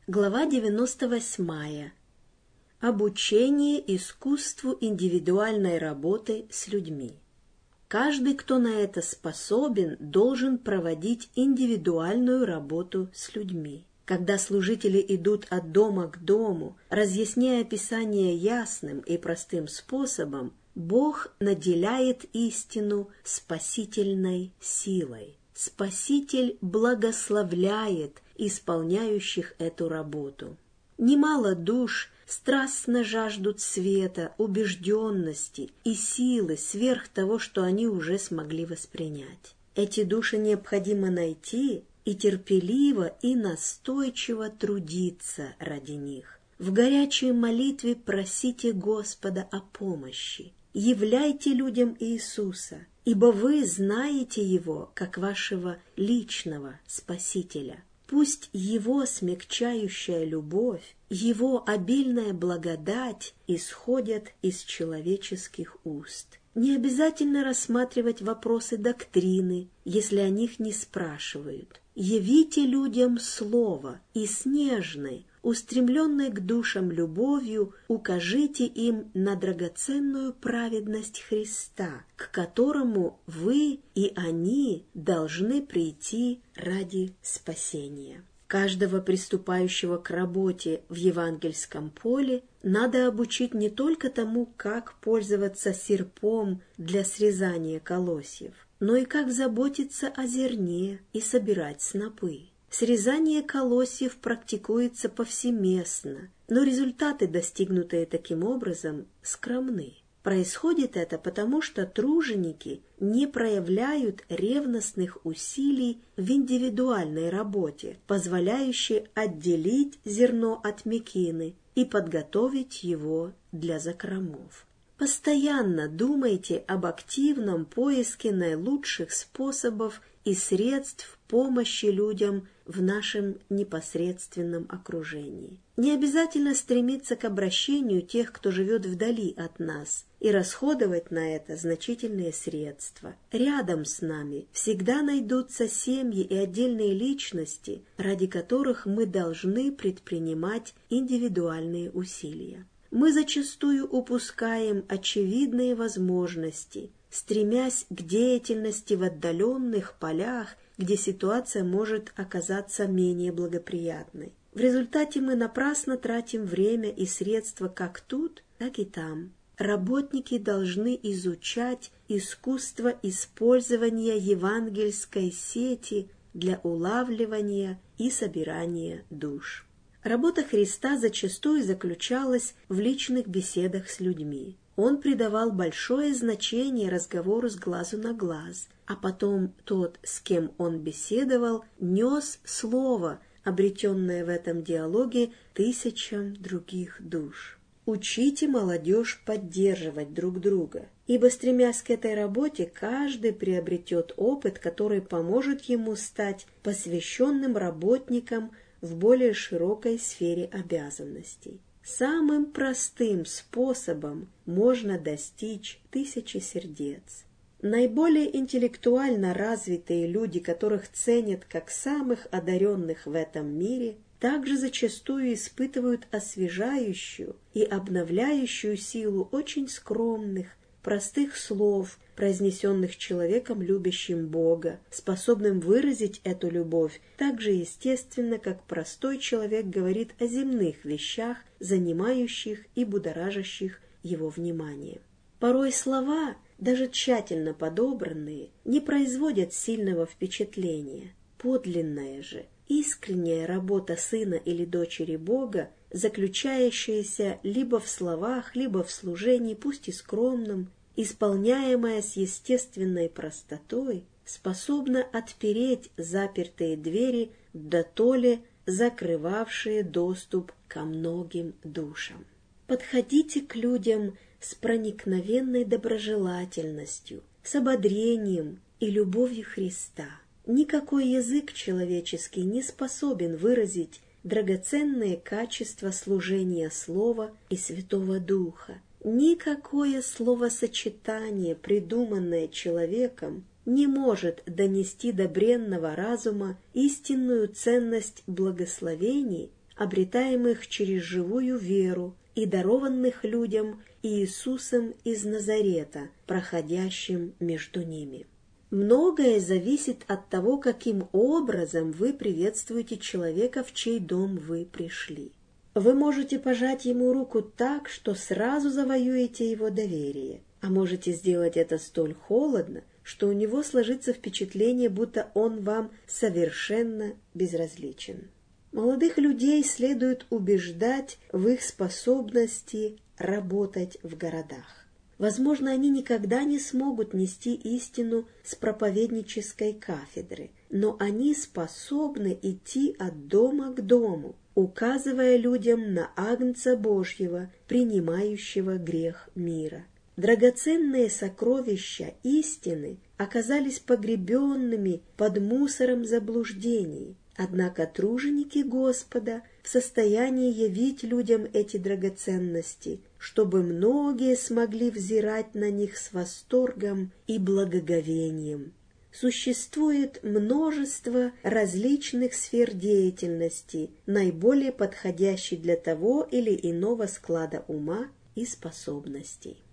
Глава 98. Обучение искусству индивидуальной работы с людьми. Каждый, кто на это способен, должен проводить индивидуальную работу с людьми. Когда служители идут от дома к дому, разъясняя Писание ясным и простым способом, Бог наделяет истину спасительной силой. Спаситель благословляет исполняющих эту работу. Немало душ страстно жаждут света, убежденности и силы сверх того, что они уже смогли воспринять. Эти души необходимо найти и терпеливо и настойчиво трудиться ради них. В горячей молитве просите Господа о помощи. Являйте людям Иисуса, ибо вы знаете Его как вашего личного Спасителя. Пусть Его смягчающая любовь, Его обильная благодать исходят из человеческих уст. Не обязательно рассматривать вопросы доктрины, если о них не спрашивают. Явите людям Слово и с нежной, устремленной к душам любовью, укажите им на драгоценную праведность Христа, к которому вы и они должны прийти ради спасения. Каждого приступающего к работе в евангельском поле надо обучить не только тому, как пользоваться серпом для срезания колосьев, но и как заботиться о зерне и собирать снопы. Срезание колосьев практикуется повсеместно, но результаты, достигнутые таким образом, скромны. Происходит это потому, что труженики не проявляют ревностных усилий в индивидуальной работе, позволяющей отделить зерно от мекины и подготовить его для закромов. Постоянно думайте об активном поиске наилучших способов и средств помощи людям в нашем непосредственном окружении. Не обязательно стремиться к обращению тех, кто живет вдали от нас, и расходовать на это значительные средства. Рядом с нами всегда найдутся семьи и отдельные личности, ради которых мы должны предпринимать индивидуальные усилия. Мы зачастую упускаем очевидные возможности, стремясь к деятельности в отдаленных полях, где ситуация может оказаться менее благоприятной. В результате мы напрасно тратим время и средства как тут, так и там. Работники должны изучать искусство использования евангельской сети для улавливания и собирания душ. Работа Христа зачастую заключалась в личных беседах с людьми. Он придавал большое значение разговору с глазу на глаз, а потом тот, с кем он беседовал, нес слово, обретенное в этом диалоге тысячам других душ. Учите молодежь поддерживать друг друга, ибо, стремясь к этой работе, каждый приобретет опыт, который поможет ему стать посвященным работником в более широкой сфере обязанностей. Самым простым способом можно достичь тысячи сердец. Наиболее интеллектуально развитые люди, которых ценят как самых одаренных в этом мире, также зачастую испытывают освежающую и обновляющую силу очень скромных, простых слов, произнесенных человеком, любящим Бога, способным выразить эту любовь так же естественно, как простой человек говорит о земных вещах, занимающих и будоражащих его внимание. Порой слова, даже тщательно подобранные, не производят сильного впечатления. Подлинная же, искренняя работа сына или дочери Бога, заключающаяся либо в словах, либо в служении, пусть и скромном, исполняемая с естественной простотой, способна отпереть запертые двери, дотоле закрывавшие доступ ко многим душам. Подходите к людям с проникновенной доброжелательностью, с ободрением и любовью Христа. Никакой язык человеческий не способен выразить драгоценные качества служения Слова и Святого Духа. Никакое словосочетание, придуманное человеком, не может донести до бренного разума истинную ценность благословений, обретаемых через живую веру и дарованных людям Иисусом из Назарета, проходящим между ними. Многое зависит от того, каким образом вы приветствуете человека, в чей дом вы пришли. Вы можете пожать ему руку так, что сразу завоюете его доверие, а можете сделать это столь холодно, что у него сложится впечатление, будто он вам совершенно безразличен. Молодых людей следует убеждать в их способности работать в городах. Возможно, они никогда не смогут нести истину с проповеднической кафедры, но они способны идти от дома к дому, указывая людям на Агнца Божьего, принимающего грех мира. Драгоценные сокровища истины оказались погребенными под мусором заблуждений, однако труженики Господа в состоянии явить людям эти драгоценности, чтобы многие смогли взирать на них с восторгом и благоговением. Существует множество различных сфер деятельности, наиболее подходящих для того или иного склада ума и способностей.